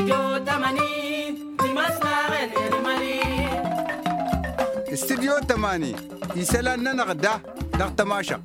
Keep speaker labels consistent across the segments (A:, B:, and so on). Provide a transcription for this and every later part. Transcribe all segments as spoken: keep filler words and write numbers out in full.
A: استديو تماني يسألنا نغدا دغ تماشا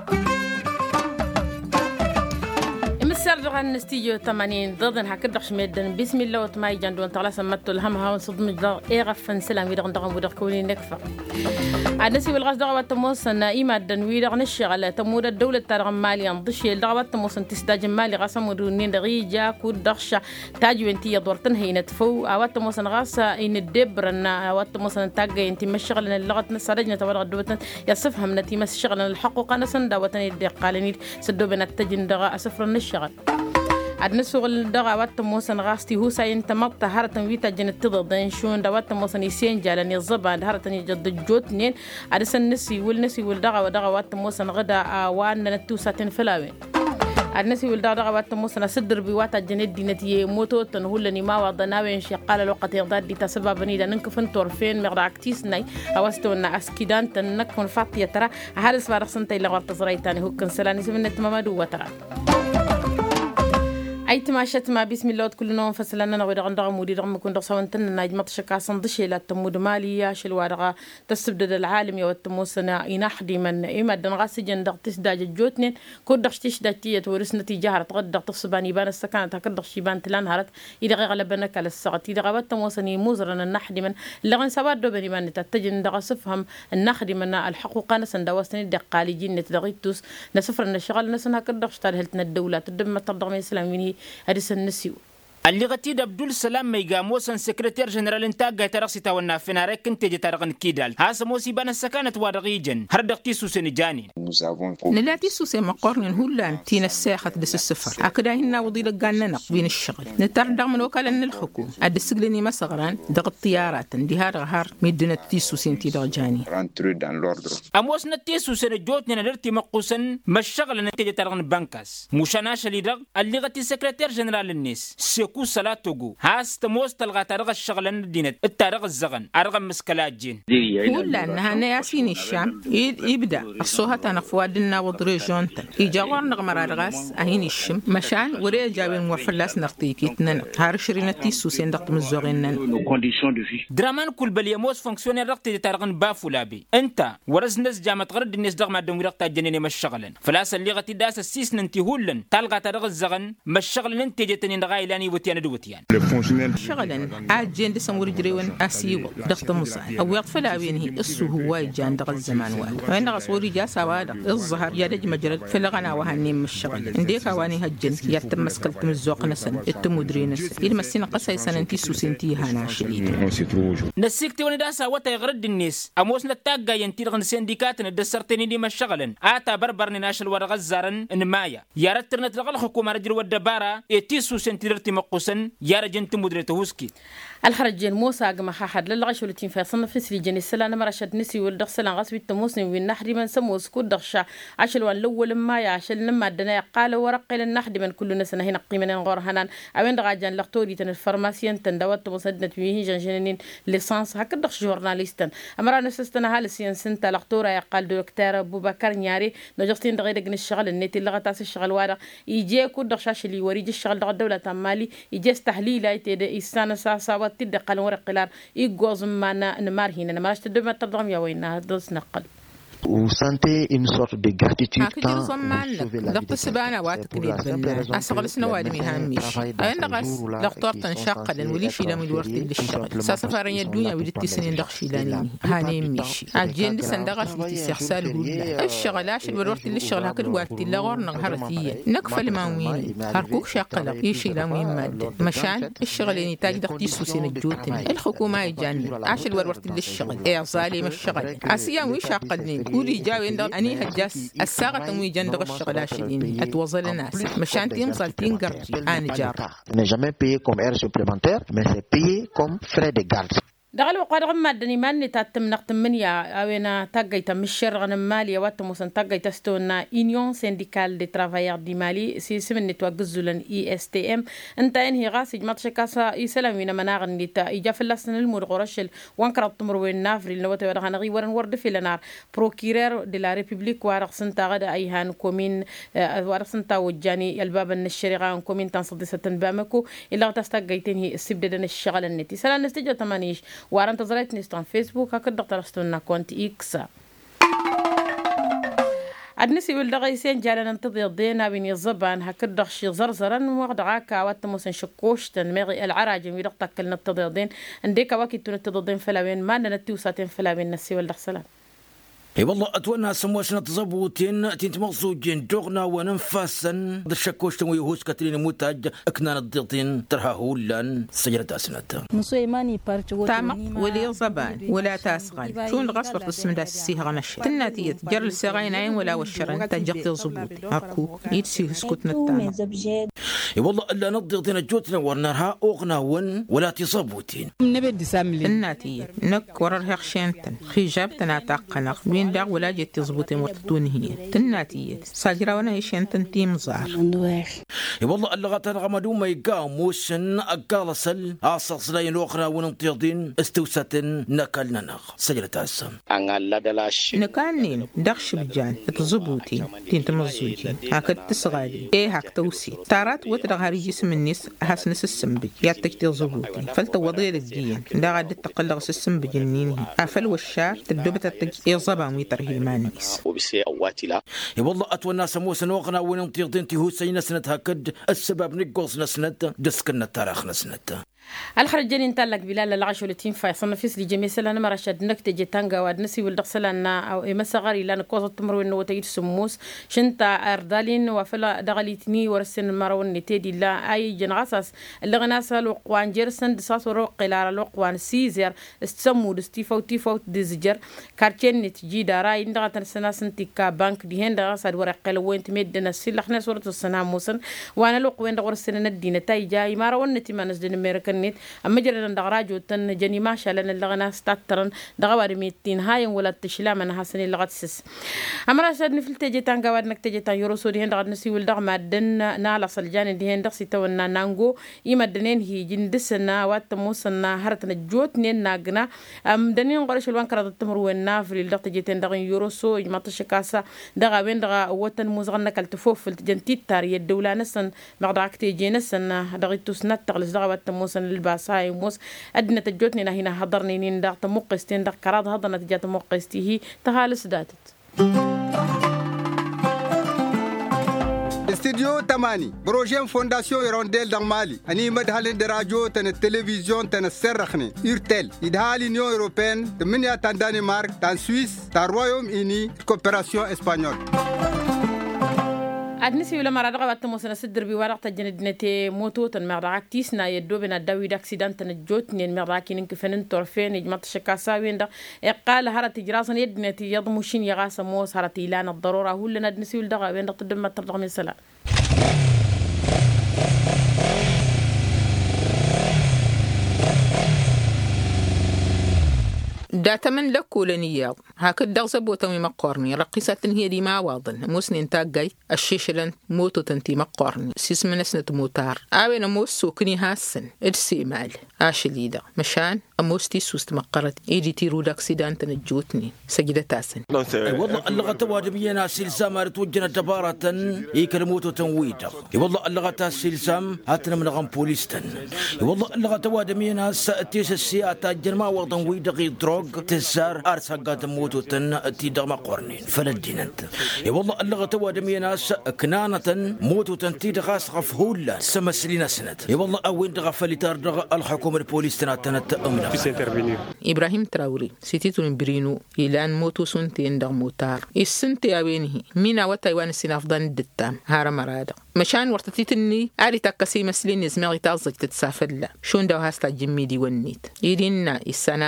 B: مسار عن استديو ثمانين ضدن هكذا شميدن بسم الله وتماي جندون طلع سمت الهم هاون صدم جدار إيغفن سلام ويدغن دغن ودغ كوني نكفى الناس والغاز دغوات تموسن إيما دن ويدغ نشغل تمود الدولة ترغم مالي انضشي الدغوات تموسن تستاج مالي غاسم ودونين دغيجا كود دغشا تاجو انتي يدورتن هي نتفو اوات تموسن غاسا إن الدبرن اوات تموسن تاجا انتي مشغل اللغة نسرجنا تبرغ دوتن يصفهم نتي مسشغل الحقوق نسن دوتن يدي قالني سدو بين التجن دغا أسفر النشغل النسوغ الدغا واتموسن غاستي هو ساين تمط هرتن ويتا جن تضدن شون دوات موسن يسين جالن يزبان هرتن يجد جوتنين ادسن نسي والنسي والدغا ودغا واتموسن غدا وان نتو ساتن فلاوين النسي والدغا واتموسن صدر بواتا جن دينتي موتو تنهولني ما وضناوين شقال الوقت يغداد دي تسببني دا ننكفن تورفين مغراكتيس ناي اوستونا اسكيدان تنكون فاطيه ترى هارس فارسنتي لغورت زريتاني هو كنسلاني سمنت مامادو وترى أي تماشت ما بسم الله كل نوم فسلنا نغير عند غمودي رغم كون رسوانتنا ناج مطشكا صندشي لا تمود مالية شل وارغا تستبدل العالم يا وتموسنا ينحدي من إما دنغاسي جندق تسداج جوتنين كود دغشتيش داتية ورس نتيجة هرت غد تصباني بان السكانة هكذا شيبان تلان هرت إذا غلبناك على السقط إذا غبت تموسني موزرنا النحدي من لغن سباد دوبني من تتجن دغسفهم النحدي من الحقوق نسن دواسني دقاليجين نتدغيتوس نسفر الشغل نسن هكذا اشتغلتنا الدولة تدم ترضى الإسلاميين هذا النسيو اللي غتيد عبد السلام ميغاموسن سكرتير جنرال انتاج ترقسي تاونا فينارك كنت جتارغن كيدال هاسا موسي بان السكانة وارغيجن هردق تيسو سنجاني
C: نلا تيسو سي مقارن هولان تينا الساخة دس السفر هكذا هنا وضيل قالنا نقبين الشغل نتردغ من وكالة الحكومة هذا السجلني مسغران دغ الطيارات اندهار غهار ميدنا تيسو سنتي دغجاني
B: اموسنا تيسو سنجوتنا نرتي مقوسن مشغل نتيجة تارغن بانكاس مشاناش اللي دغ اللي غتي سكرتير جنرال الناس كو صلاتوغو هاس تموس تلغى تارغ الشغلان الدينت التارغ الزغن ارغ مسكلات جين
C: ولا انها ناسين الشام يبدا الصوها تنفوادنا وضريجونتن يجاور نغمر الغاس اهين الشم مشان وري جابين موفلاس نرتيكيتنا هارشرين تيسو سندق مزوغينن درامان كل بليموس فونكسيونير رقتي تارغن بافولابي انت ورز ناس جامت غرد الناس دغ ما دم رقتا جنيني مشغلن فلاس اللي غتي داس السيس ننتي هولن تلغى تارغ الزغن مشغل انت جتني دغايلاني شغلا عاجين دسمور جريون أسيو دخت مصعد أو يغفل وينه السو هو يجان دغ الزمان وال وين غصوري جا سوادا الظهر يدج مجرد في لغنا وهني من الشغل عندك واني هجن يتم مسكلت من الزوق نسن التمودري نس يلمسين قصي سنتي سوسنتي هنا شديد
B: نسيكتي وني داسا وتا يغرد الناس اموسنا تاغا ينتيرغن سنديكات ندسرتني دي مشغلن اتا بربرني ناشل ورغ الزارن ان مايا يا رترنت لغل حكومه رجل ودبارا اتي سوسنتي مقوسن يا رجنت مدرته وسكي الخرجين موسى جمع حد للغش ولتين في صنف في سجن السلام مرشد نسي والدخسل غصب التموسن والنحر من سموس كود دخشة عشل والأول ما يعشل لما الدنيا قال ورقل النحر من كل ناس هنا قيمة غور هنان أوين دغاجان لقطوري تن الفارماسيان تندوات مصدنة فيه جنجنين ليسانس هكذا دخش جورناليستن أمر نفسنا هالسيان سنتا لقطورة يقال دكتور أبو بكر نياري نجستين دغير جن الشغل النت اللي غتاس الشغل وارا يجي كود دخشة اللي وريج الشغل دغ الدولة تمالي يجي استحليل أيتة إنسان سا تدقل ورقلار يجوز ما نمر هنا نمرش تدوم تضم يا وين دوس نقل
D: Vous sentez une sorte de gratitude
C: quand دقت سبانا واتقليد بالله أسغل سنوات من هاميش أنا غاس دكتور تنشقل وليش لم يدورت للشغل سافرني الدنيا ودت سنين دخشي لاني هاني ميشي أجين سندغش بتستحسال ولا الشغل عشان ودورت للشغل هكذا وقت لا غور نهارتية نكفل ما وين هركوك شقل يشي لا وين مادة مشان الشغل يعني تاج دقتي سوسين الجوتني الحكومة يجان عشان ودورت للشغل إيه ظالم الشغل أسيا وين شقلني ولي جاوي عند أني هجاس الساعة تموي جندق الشغلة شديني أتوصل الناس مشان تيمصل تينقر أنا جار.
D: n'est jamais payé comme heure supplémentaire mais c'est payé comme frais de garde.
B: دغلو قاد غما دني ماني تاتم نقتم من يا اوينا تاغاي تمشر غن مالي واتموسن تاغاي تستونا يونيون سينديكال دي ترافايور دي مالي سي سمن نتوغزلن اي اس تي ام انت انهي غاسج ماتشكاسا يسلمينا مناغن نيتا يجا فلسن المود غرشل وانكرت تمروين نافري لو تو غنغي ورن ورد في لنار بروكيرور دي لا ريبوبليك وارخسن تا غدا ايهان كومين وارخسن تا وجاني الباب الشريغان كومين تنصدي ستن بامكو الا تستغيتين هي السبددن الشغل النتي سلا نستجا تمانيش وارن تزريت نستان فيسبوك هكذا ترستونا كونت إكس أدنسي والدغيسين جالنا ننتظر دينا بين الزبان هكذا شي زرزرا وغدعاكا واتموسن شكوشتن مغي العراجم يدقتك ننتظر دين انديك واكي تنتظر دين فلاوين ما ننتوساتين فلاوين نسي والدغسلام
E: اي والله اتونا سمواشنا تزبوتين تنت مغزوجين دوغنا وننفاسن الشكوش تموي هوس كاترين موتاج اكنا الضيطين ترها هولان سجلت اسنت
F: مسويماني بارتو
C: تام ولي زبان ولا تاسغان شون غصر تسم دا السيه غنش تناتيه جر السغاين عين ولا وشرن تنجقت الزبوط اكو يتسي سكوتنا التام
E: اي والله الا نضيطين جوتنا ورنارها اوغنا ون ولا تصبوتين
F: نبدي ساملي
C: تناتيه نك ورر هخشنتن خجابتنا تاقنا داغ ولا جت تزبطي مرتون هي تناتيه ساجرا وانا يشن تنتيم زار
E: اي والله اللغه غمدو ما يقاموسن اقالسل اصص لا الاخرى ونطيضين استوساتن نكلنا نغ سجلت السم
C: نكانين دخش بجان تزبوتي تنت مزوجين هكا تسغالي ايه هك توسي تارات وترغ هاري جسم الناس حسنس السمبي ياتك تزبوتي فلتوضي الدين دا غاد تقلغ السمبي جنين افل والشار تدبت التج زبان ويترهي مانيس
E: وبسي اواتلا يا والله اتونا سموس نوقنا ونطيضين تي هو سينسنت هكد السبب نقص نسنت دسكنا التاريخ نسنت
B: الخرجين انتلك بلال العشر تيم فاي صنفيس لي جميع سلان مرشد نكت جتانغا وادنسي ولدخسلنا او مسغري لان كوز تمر انه تجد سموس شنتا اردالين وفلا دغليتني ورسن مرون نتيدي لا اي جنغاسس اللي غناسل وقوان جيرسن دساس وروق لا لوقوان سيزر استسمو دستيفو تيفو ديزجر كارتين نتجي دارا اندغا تنسنا سنتيكا بانك دي هندا صاد ورق لوين تمدنا سلخ ناس ورت السناموسن وانا لوقوين دغرسن ندينا تاي جاي مارون نتي مانس دين امريكا نت أما جرنا دغراجو تن جني ما شاء لنا اللغنا ستاترن دغوار ميتين هاي ولا تشلا من حسن اللغة سس أما رشاد نفل تجي تان قواد نك تجي تان يروسو دي هندغ نسي ولدغ مادن نالا صلجان دي هندغ سيتونا نانغو إما دنين هي جندسنا واتموسنا هرتنا جوت نين ناقنا أم دنين غرش الوان كرا تمر والنافري لدغ تجي تان دغ يروسو يما تشكاسا دغا بين دغا وطن موزغنا كالتفوف الجنتيت تاري الدولة نسن مغدعك تيجي نسن دغي توسنات تغلس دغا واتموسن الباساي موس أدنى تجوتني هنا حضرني نين دغت مقستين دغ كراد هذا نتيجة مقستيه تهالس داتت
A: استوديو تماني بروجين فونداسيون يرونديل دان مالي اني مدهالين دراجو تن التلفزيون تن السرخني يرتل يدهالي نيو اوروبيان تمنيا تان دانمارك تان سويس تان رويوم اني كوبيراسيون اسبانيول
B: أدنسي ولا مرة رغبت تموسنا صدر بورق تجند نتي موتو تن مرعك تيسنا يدو بين الدوي داكسيدان تنجوت نين مرعكين إنك فنن طرفين يجمع شكاسا وين ده قال هرت جراسا يد نتي يضموشين يغاس موس هرت إلان الضرورة هو اللي ندنسي ولدغا وين ده تدم ما ترضى من سلا
C: داتا من لك ولنياض هكذا زبوتوي مقارني رقيسة هي دي ما واضن موسنين تاقاي الشيشلن موتو تنتي مقارني سيس من اسنة موتار آوين موس سوكني هاسن ادسي مال آشليدا مشان أموستي سوست مقارت ايدي تيرو داكسيدان تنجوتني سجدة تاسن
E: والله اللغة توادمينا سلسام ارتوجنا دبارة يكلموتو تنويدا والله اللغة سلسام هاتنا من غم بوليستن والله اللغة توادمينا سأتيس السياتا جنما وضن ويدغي دروغ تزار أرسقات موتو تن تيدا مقرنين فلدينت يا والله اللغة توادمي ناس كنانة موتو تن تيدا غاس غفهولا سمسلينا سنت يا والله أوين دغفلي تار الحكومة البوليس تنات أمنا
C: إبراهيم تراوري سيتيتو من برينو إلان موتو سنتين دغ موتار السنتي أوينه مينا وتايوان سنافضان الدتام هارا مرادا مشان ورتتيتني أري تكسي مسلين يزمغي تازج تتسافل لا شون دو هاستا جمي دي ونيت يدينا السناس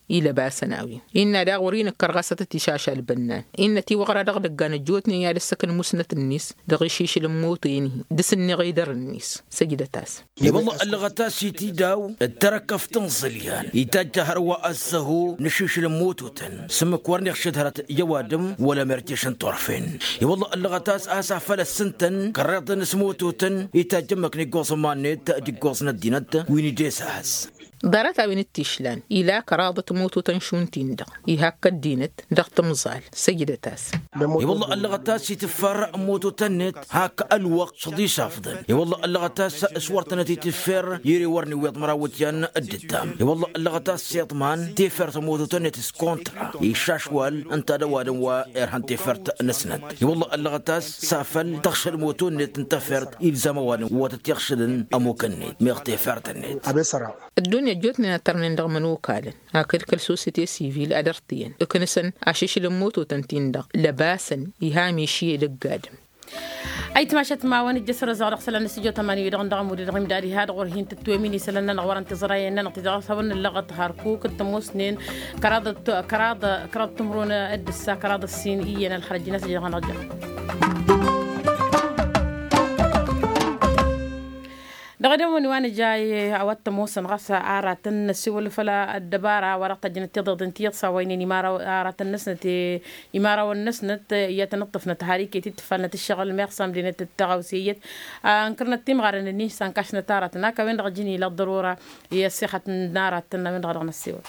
C: إلى باسناوي إن دا ورين كرغسة تشاشة البنان إن تي وغرا دغ دغان جوتني يا السكن مسنة النيس دغشيش الموطيني دسني غيدر النيس سجدة تاس
E: يا والله اللغتاس يتيداو التركف تنصليان يتجهر وأسه نشيش الموتوتن سمك ورني خشدهرت يوادم ولا مرتيشن طرفين يا والله اللغتاس آسا فلا السنتن كررت نسموتوتن يتجمك نيقوص مانيت تأديقوص ندينت ويني ديساس
C: دارت أبين التيشلان إلى كراضة موتو تنشون تيندا يهاك الدينت دغت مزال سجدة تاس
E: يا والله اللغتاس يتفرع موتو تنت هاك الوقت صدي سافضن يا والله اللغتاس اسورتنا تتفر يري ورني ويض مراوتيان الدتام يا والله اللغتاس سيطمان تفرت موتو تنت سكونترا يشاشوال انت دوادن وإرهان تفرت نسند يا والله اللغتاس سافل تخشل موتو نت انتفرت إلزام وان وتتيخشلن أموكنيت ميغتفرت النت
C: الدنيا جوتنا ترنين دغمن وكالن هاكل كل سوسيتي سيفيل أدرتين اكنسن عشيش لموتو تنتين دغ لباسن يهامي شي دقادم
B: أي تماشت ما وان الجسر زارق سلنا نسجو تمانية يدغن دغم ودي دغم داري هاد غورهين تتواميني سلنا نغور انتظاري اننا نقتدار سوون اللغة هاركو كنت موسنين كرادة كرادة كرادة تمرون الدسا كرادة السين إينا الحرجي نسجي دغن رجع دغدم ونوان جاي عوات موسن غسا عارتن سول فلا الدبارة ورقت جنتي ضد انتيط سويني مارا عارتن نسنت يمارا والنسنت يتنطف نتحريكي تتفلنت الشغل ميقسم دينت التغوسية انكرنا التيم غارن النيش سانكاشنا تارتنا كوين رجيني للضرورة هي صيحة نارتنا من غرغنا السول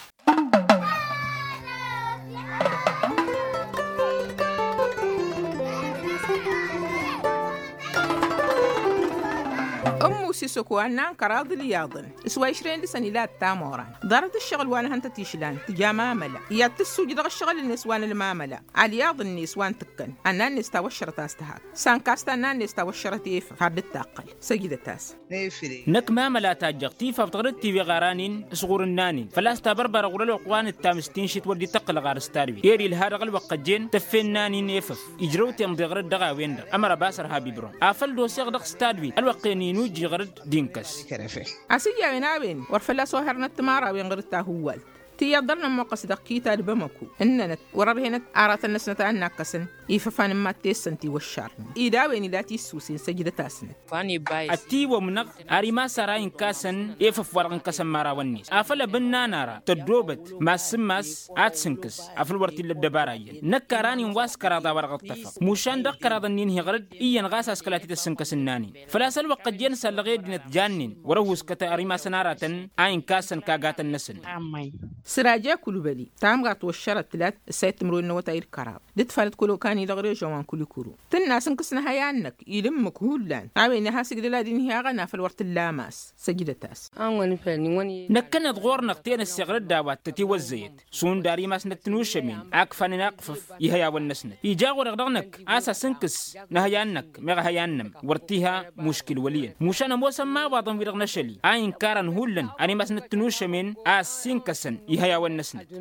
C: سيسوكو أنان كراض لياضن اسوا عشرين لسنة لا تاموران دارت الشغل وانا هنت تيشلان تجامع ملا ياتسو جدغ الشغل النسوان الماملا علياض النسوان تكن أنان نستا وشرت استهاك سان كاستا أنان نستا وشرت يف هاد التاقل سجدة تاس
G: نك ماملا تاجق تيفا بتغرد تيفي غارانين صغور النانين فلا استبربر غرلو قوان التامستين شت ودي تقل غار ستاربي يري الهارغل وقجين تفين نانين يفف يجروتي امضي غرد دغا ويندر امر باسر هابي برون افل دوسيغ دغ ستاربي الوقيني نوجي غرد دينكس
C: أسيجا وينابين ورفلا سوهرنا التمارا وينغرتا هوالت تيضرنا موقس دقيتا لبمكو إننا وررهنت آرات الناس نتعنا كسن يففان ما تيسنتي والشارن إذا وين لا تيسوسين سجدة تاسن
G: فاني باي أتي ومنق أريما سراين كاسن يفف ورغن كسن مارا والنيس أفلا بنا نارا تدوبت ما سماس آتسنكس أفل ورتي للدبارايين نكاراني واس كرادا ورغط تفق موشان دق كرادا نينهي غرد إيان غاس أسكلاتي تسنكس الناني فلا سلوى قد ينسى لغير دينت جانين وروهس كتا أريما سنارة آين كاسن كاقات النسن
C: سراجا كلوبالي تامغات والشرط تلات السيد تمرون نوتا الكراب دت فالت كلو كاني دغري جوان كل كورو تنا سنكسنا هيانك يلمك هولان عاوين هاسك دلا دين هي غنا في الورت اللاماس سجدة تاس
F: أنا فاني واني
G: نكنا غور نقتين السغرد داوات تتي والزيت سون داري ماس نتنوش من أكفن نقفف يهيا والنسنت يجا غرغنك اسا سنكس نهيانك مغ هيانم ورتيها مشكل وليا مشان موسم ما بعضهم ويرغنا شلي عين كارن هولن اني ماس نتنوش من اس سنكسن يهيا والنسنت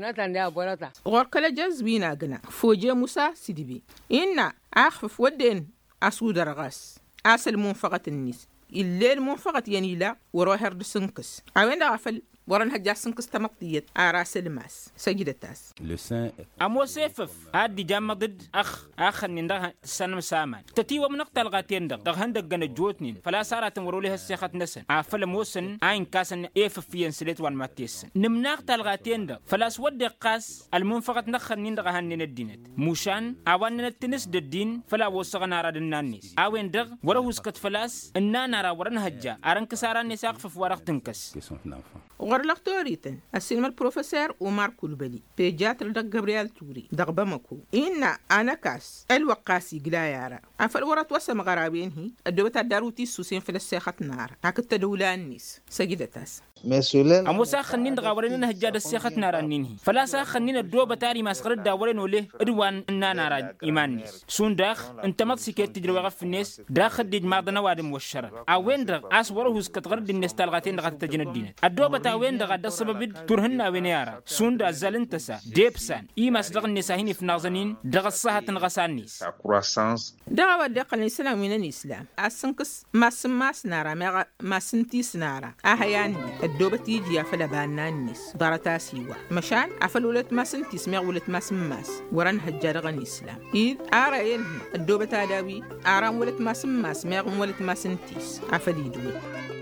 C: غور كلا جاز بينا غنا فوجي موسى سيدي إن أخفف ودين أسود رغاس أسل منفقة النيس الليل منفقة يعني لا وروهر دسنكس عوين غفل ورن هجا سنكس تمطيت أراس الماس سجدة تاس
G: أمو سيفف هادي جامع ضد أخ آخر نندها السنة سامان تتيوى من نقطة الغاتين دق دق هندق جن جوتنين فلا صارت ورولها السيخة نسن عفل موسن عين كاسن إيف في ينسلت وان ماتيسن نمناقطة الغاتين دق فلا سود قاس المنفقة نخر نندق هنن الدينت موشان عوان التنس الدين فلا وصغنا راد النانيس عوين دق وروس كت فلاس النانا را ورن هجا أرنك ساران نساق في ورق تنكس
C: غرلق توريتن السينما البروفيسور عمر كلبلي بيجاتر دق جبريل توري دق بمكو إن أنا كاس الوقاسي قلايارا أفل ورات وسم غرابين هي الدوبة داروتي سوسين في السيخة نار هكذا دولان نيس سجدتاس
D: مسؤولين
G: أموسا خنين دغاورين هجاد السيخة نار النينه فلا سا خنين الدوبة تاري مسخر داورين وله أدوان نانارا إيمان نيس سون داخ أنت ما تسكت تجري وقف الناس داخل ديج معدنا وادم والشر أوين دغ أسوره سكت غرد الناس تلغتين دغت تجن الدين الدوبة تاوين وين دغا دا سبب تورهنا وينيارا سون دا زالنتسا ديبسان إيما سدغ النساهيني في نغزنين دغ الصحة نغسانيس
C: دغا ودق الإسلام من الإسلام أسنكس ما سما سنارا ما ما سنتي سنارا أهيان الدوبة تيجي أفلا بانانيس دارتا سيوا مشان أفل ولت ما سنتي سمع ولت ما سماس ورن هجار الإسلام إذ أرى الدوبة تداوي أرى ولت ما سماس سمع ولت ما سنتيس أفل يدوي